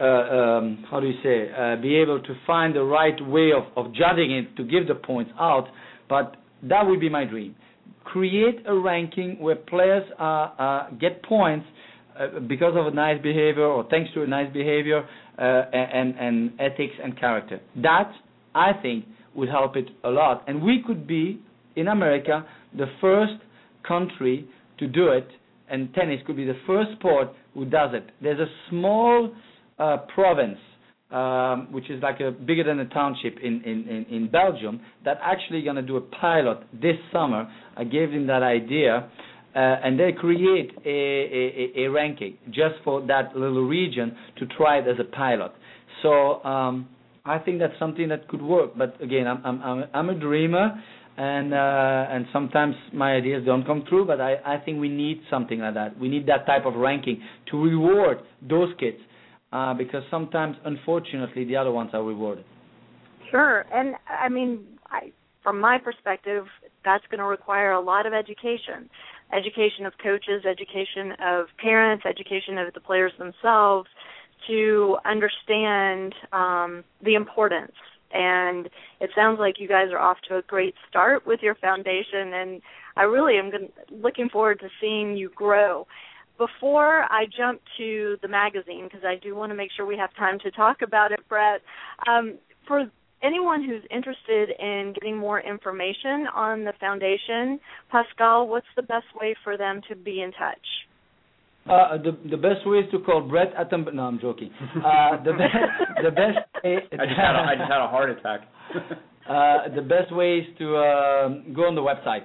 be able to find the right way of judging it to give the points out. But that would be my dream. Create a ranking where players get points because of a nice behavior or thanks to a nice behavior and ethics and character. That, I think, would help it a lot. And we could be, in America, the first country to do it, and tennis could be the first sport who does it. There's a small province, which is like bigger than a township in Belgium, that actually going to do a pilot this summer. I gave them that idea, and they create a ranking just for that little region to try it as a pilot. So I think that's something that could work. But again, I'm a dreamer, and sometimes my ideas don't come true. But I think we need something like that. We need that type of ranking to reward those kids, because sometimes, unfortunately, the other ones are rewarded. Sure, and I mean, from my perspective, that's going to require a lot of education of coaches, education of parents, education of the players themselves, to understand the importance. And it sounds like you guys are off to a great start with your foundation, and I really am looking forward to seeing you grow. Before I jump to the magazine, because I do want to make sure we have time to talk about it, Brett, for anyone who's interested in getting more information on the foundation, Pascal, what's the best way for them to be in touch? The best way is to call Brett Attenborough. No, I'm joking. The best. I just had a heart attack. The best way is to go on the website,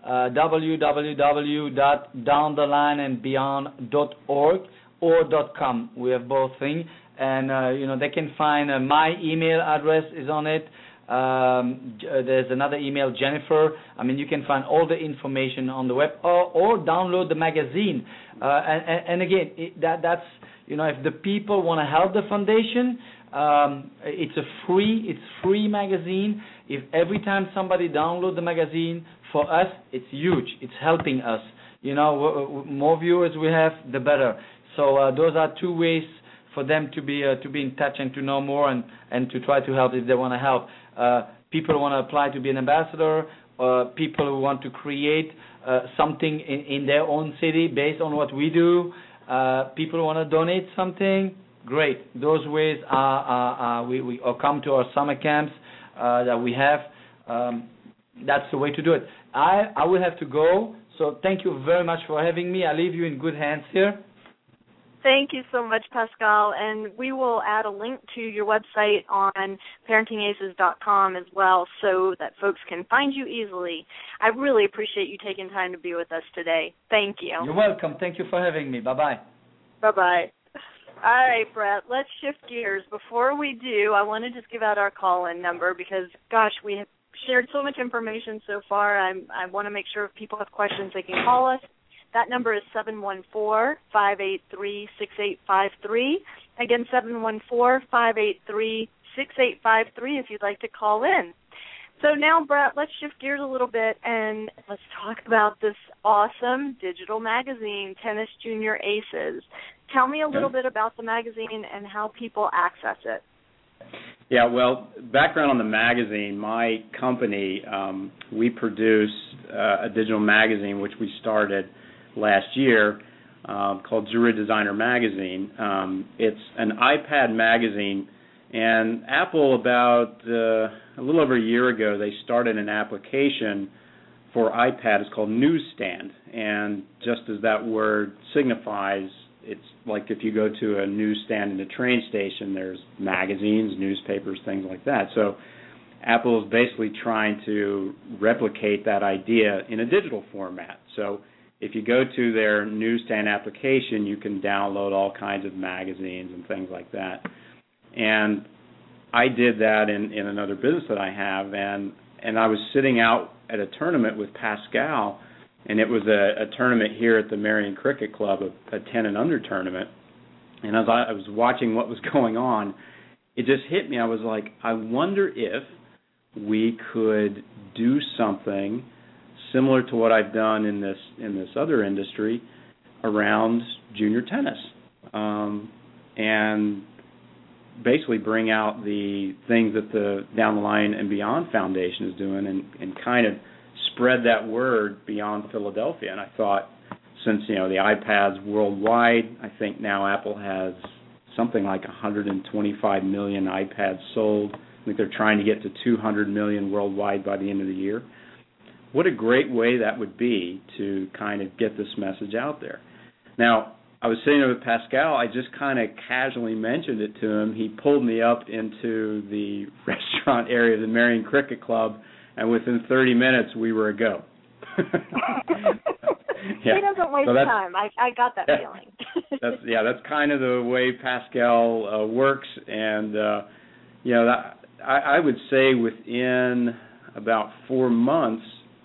www.downthelineandbeyond.org or .com. We have both things, and they can find my email address is on it. There's another email, Jennifer. I mean, you can find all the information on the web, or download the magazine. And again, that's if the people want to help the foundation, it's free magazine. If every time somebody download the magazine, for us, it's huge. It's helping us. More viewers we have, the better. So those are two ways for them to be in touch and to know more and to try to help if they want to help. People who want to apply to be an ambassador, people who want to create something in their own city based on what we do, people who want to donate something, great. Those ways we come to our summer camps that we have. That's the way to do it. I will have to go, so thank you very much for having me. I leave you in good hands here. Thank you so much, Pascal, and we will add a link to your website on parentingaces.com as well so that folks can find you easily. I really appreciate you taking time to be with us today. Thank you. You're welcome. Thank you for having me. Bye-bye. Bye-bye. All right, Brett, let's shift gears. Before we do, I want to just give out our call-in number because, gosh, we have shared so much information so far. I want to make sure if people have questions, they can call us. That number is 714-583-6853. Again, 714-583-6853 if you'd like to call in. So now, Brett, let's shift gears a little bit and let's talk about this awesome digital magazine, Tennis Junior Aces. Tell me a little bit about the magazine and how people access it. Yeah, well, background on the magazine, my company, we produce a digital magazine which we started last year called Jewelry Designer Magazine. It's an iPad magazine, and Apple about a little over a year ago, they started an application for iPad. It's called Newsstand, and just as that word signifies, it's like if you go to a newsstand in a train station, there's magazines, newspapers, things like that. So Apple is basically trying to replicate that idea in a digital format. So if you go to their newsstand application, you can download all kinds of magazines and things like that. And I did that in another business that I have, and I was sitting out at a tournament with Pascal, and it was a tournament here at the Marion Cricket Club, a 10 and under tournament. And as I was watching what was going on, it just hit me. I was like, I wonder if we could do something similar to what I've done in this other industry around junior tennis, and basically bring out the things that the Down the Line and Beyond Foundation is doing and kind of spread that word beyond Philadelphia. And I thought, since the iPads worldwide, I think now Apple has something like 125 million iPads sold. I think they're trying to get to 200 million worldwide by the end of the year. what a great way that would be to kind of get this message out there. Now, I was sitting there with Pascal. I just kind of casually mentioned it to him. He pulled me up into the restaurant area of the Marion Cricket Club, and within 30 minutes, we were a go. He doesn't waste time. I got that feeling. That's kind of the way Pascal works, and I would say within about 4 months,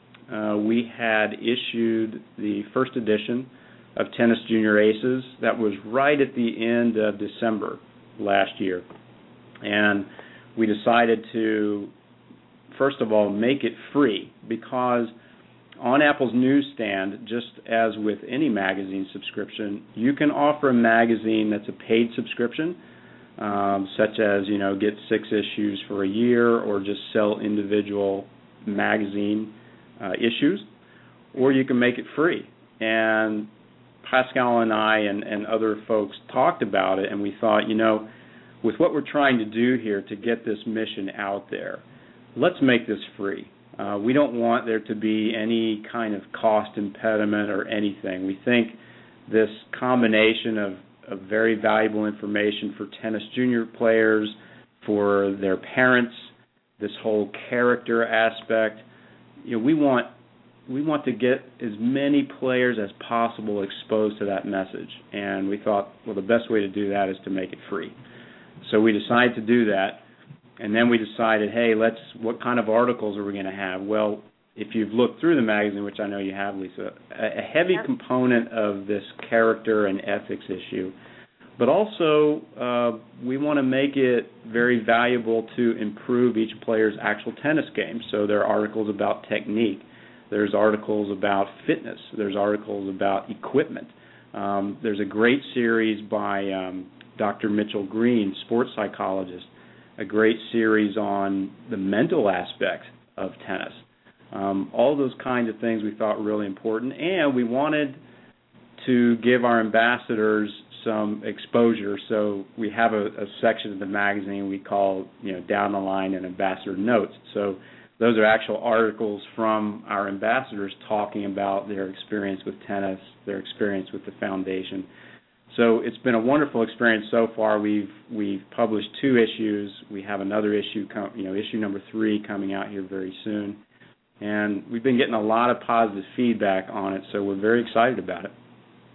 we had issued the first edition of Tennis Junior Aces. That was right at the end of December last year, and we decided to, first of all, make it free, because on Apple's newsstand, just as with any magazine subscription, you can offer a magazine that's a paid subscription, such as, get 6 issues for a year, or just sell individual magazine issues, or you can make it free. And Pascal and I and other folks talked about it, and we thought, with what we're trying to do here to get this mission out there, let's make this free. We don't want there to be any kind of cost impediment or anything. We think this combination of very valuable information for tennis junior players, for their parents, this whole character aspect, we want to get as many players as possible exposed to that message. And we thought, well, the best way to do that is to make it free. So we decided to do that. And then we decided, hey, what kind of articles are we going to have? Well, if you've looked through the magazine, which I know you have, Lisa, a heavy component of this character and ethics issue. But also, we want to make it very valuable to improve each player's actual tennis game. So there are articles about technique. There's articles about fitness. There's articles about equipment. There's a great series by Dr. Mitchell Green, sports psychologist, a great series on the mental aspect of tennis. All those kinds of things we thought were really important, and we wanted to give our ambassadors some exposure. So we have a section of the magazine we call, Down the Line and Ambassador Notes. So those are actual articles from our ambassadors talking about their experience with tennis, their experience with the foundation. So it's been a wonderful experience so far. We've published 2 issues. We have another issue, issue number 3 coming out here very soon. And we've been getting a lot of positive feedback on it, so we're very excited about it.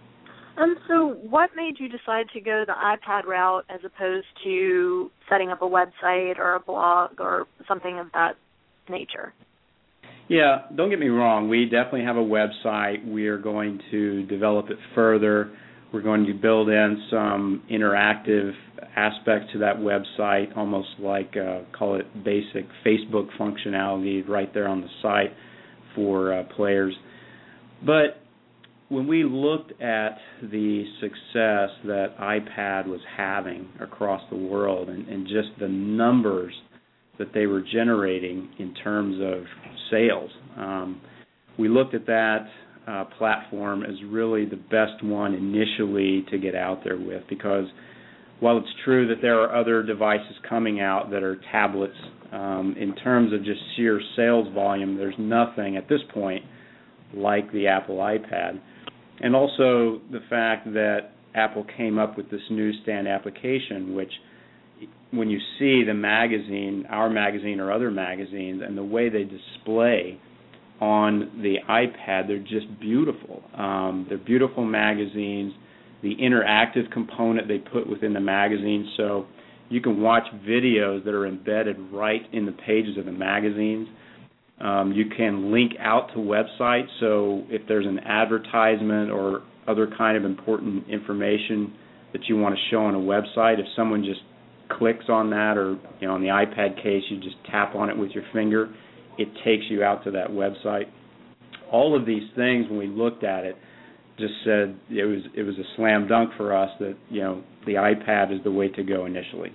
So what made you decide to go the iPad route as opposed to setting up a website or a blog or something of that nature? Yeah, don't get me wrong. We definitely have a website. We are going to develop it further. We're going to build in some interactive aspects to that website, almost like, call it basic Facebook functionality right there on the site for players. But when we looked at the success that iPad was having across the world and just the numbers that they were generating in terms of sales, we looked at that platform as really the best one initially to get out there with, because while it's true that there are other devices coming out that are tablets, in terms of just sheer sales volume, there's nothing at this point like the Apple iPad. And also the fact that Apple came up with this newsstand application, which when you see the magazine, our magazine or other magazines, and the way they display on the iPad, they're just beautiful. They're beautiful magazines. The interactive component they put within the magazine, so you can watch videos that are embedded right in the pages of the magazines. You can link out to websites, so if there's an advertisement or other kind of important information that you want to show on a website, if someone just clicks on that, or on the iPad case, you just tap on it with your finger, it takes you out to that website. All of these things, when we looked at it, just said it was a slam dunk for us that the iPad is the way to go initially.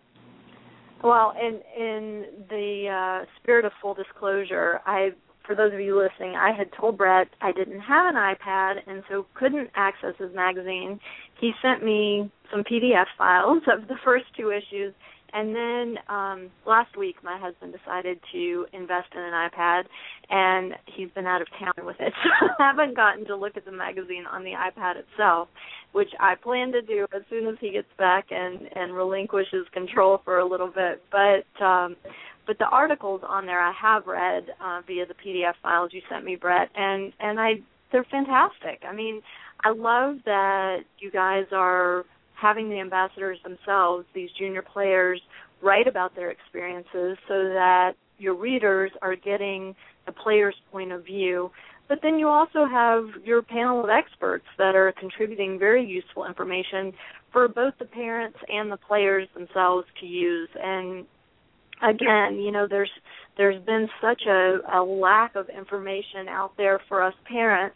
Well, in the spirit of full disclosure, for those of you listening, I had told Brett I didn't have an iPad and so couldn't access his magazine. He sent me some PDF files of the first 2 issues, And then last week, my husband decided to invest in an iPad, and he's been out of town with it, so I haven't gotten to look at the magazine on the iPad itself, which I plan to do as soon as he gets back and relinquishes control for a little bit. But the articles on there I have read via the PDF files you sent me, Brett, and they're fantastic. I mean, I love that you guys are having the ambassadors themselves, these junior players, write about their experiences so that your readers are getting the player's point of view. But then you also have your panel of experts that are contributing very useful information for both the parents and the players themselves to use. And again, you know, there's been such a lack of information out there for us parents.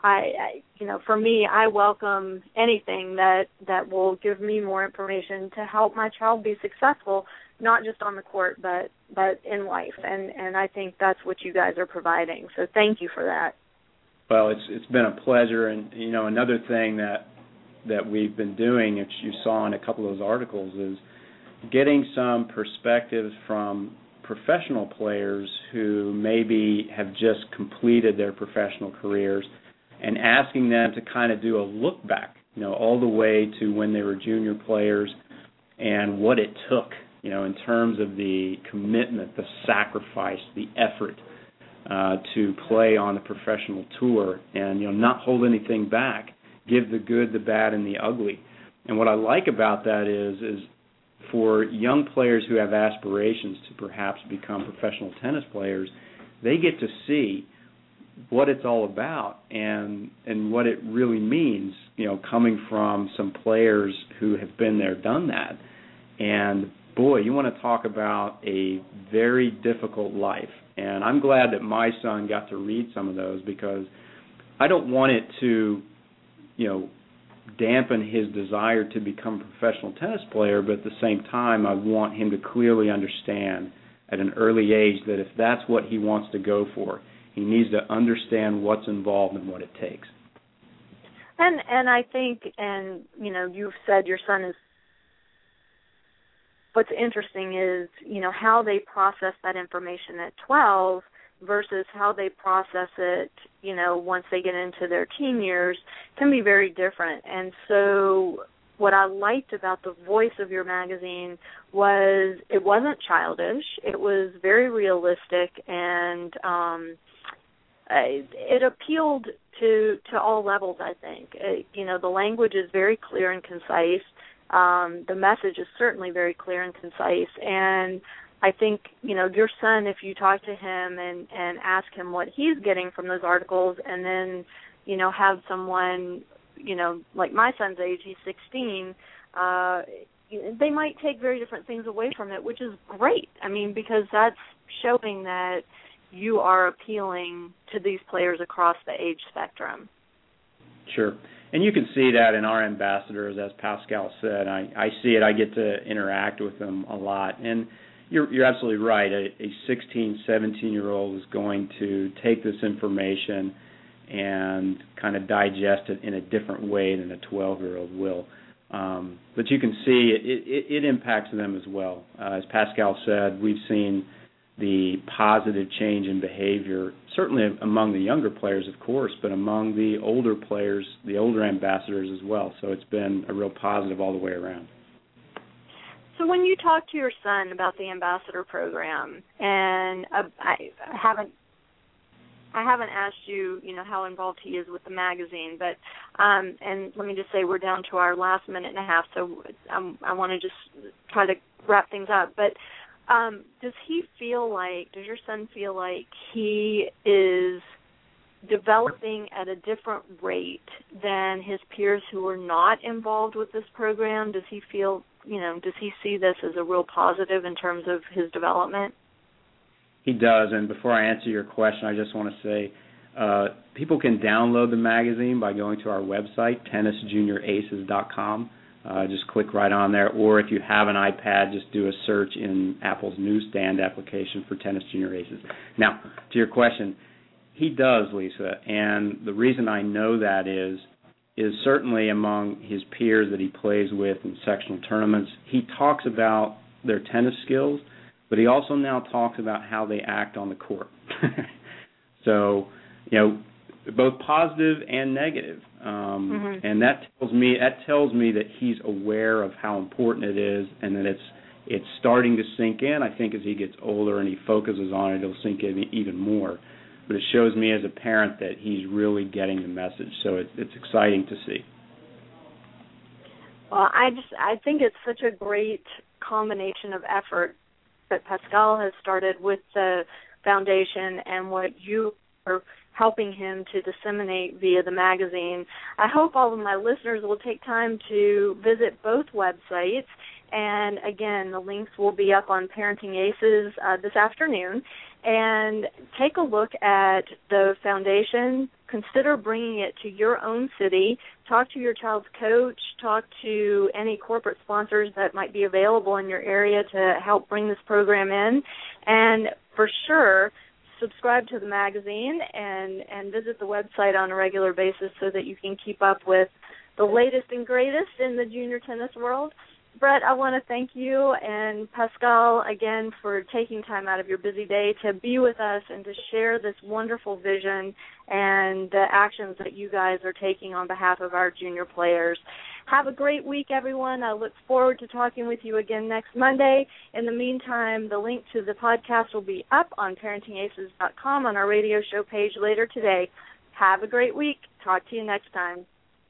For me, I welcome anything that will give me more information to help my child be successful, not just on the court, but in life. And I think that's what you guys are providing. So thank you for that. Well, it's been a pleasure. And, you know, another thing that we've been doing, which you saw in a couple of those articles, is getting some perspectives from professional players who maybe have just completed their professional careers and asking them to kind of do a look back, you know, all the way to when they were junior players and what it took, you know, in terms of the commitment, the sacrifice, the effort to play on the professional tour and, you know, not hold anything back, give the good, the bad, and the ugly. And what I like about that is for young players who have aspirations to perhaps become professional tennis players, they get to see what it's all about and what it really means, you know, coming from some players who have been there, done that. And, boy, you want to talk about a very difficult life. And I'm glad that my son got to read some of those because I don't want it to, you know, dampen his desire to become a professional tennis player, but at the same time I want him to clearly understand at an early age that if that's what he wants to go for, he needs to understand what's involved and what it takes. And I think, and, you know, you've said your son is, what's interesting is, you know, how they process that information at 12 versus how they process it, you know, once they get into their teen years can be very different. And so what I liked about the voice of your magazine was it wasn't childish. It was very realistic, and it appealed to all levels, I think. You know, the language is very clear and concise. The message is certainly very clear and concise. And I think, you know, your son, if you talk to him and ask him what he's getting from those articles and then, you know, have someone, you know, like my son's age, he's 16, they might take very different things away from it, which is great. I mean, because that's showing that you are appealing to these players across the age spectrum. Sure. And you can see that in our ambassadors, as Pascal said. I see it. I get to interact with them a lot. And you're absolutely right. A 16, 17-year-old is going to take this information and kind of digest it in a different way than a 12-year-old will. But you can see it impacts them as well. As Pascal said, we've seen the positive change in behavior, certainly among the younger players, of course, but among the older players, the older ambassadors as well. So it's been a real positive all the way around. So when you talk to your son about the ambassador program, and I haven't asked you, you know, how involved he is with the magazine, but and let me just say we're down to our last minute and a half, so I want to just try to wrap things up. But does your son feel like he is developing at a different rate than his peers who are not involved with this program? Does he feel, you know, does he see this as a real positive in terms of his development? He does, and before I answer your question, I just want to say people can download the magazine by going to our website, tennisjuniораces.com. Just click right on there, or if you have an iPad, just do a search in Apple's newsstand application for Tennis Junior Aces. Now, to your question, he does, Lisa, and the reason I know that is certainly among his peers that he plays with in sectional tournaments, he talks about their tennis skills, but he also now talks about how they act on the court. So, both positive and negative, and that tells me that he's aware of how important it is, and that it's starting to sink in. I think as he gets older and he focuses on it, it'll sink in even more. But it shows me as a parent that he's really getting the message. So it's exciting to see. Well, I think it's such a great combination of effort that Pascal has started with the foundation and what you are helping him to disseminate via the magazine. I hope all of my listeners will take time to visit both websites. And, again, the links will be up on Parenting Aces this afternoon. And take a look at the foundation. Consider bringing it to your own city. Talk to your child's coach. Talk to any corporate sponsors that might be available in your area to help bring this program in. And, for sure, subscribe to the magazine and visit the website on a regular basis so that you can keep up with the latest and greatest in the junior tennis world. Brett, I want to thank you and Pascal again for taking time out of your busy day to be with us and to share this wonderful vision and the actions that you guys are taking on behalf of our junior players. Have a great week, everyone. I look forward to talking with you again next Monday. In the meantime, the link to the podcast will be up on parentingaces.com on our radio show page later today. Have a great week. Talk to you next time.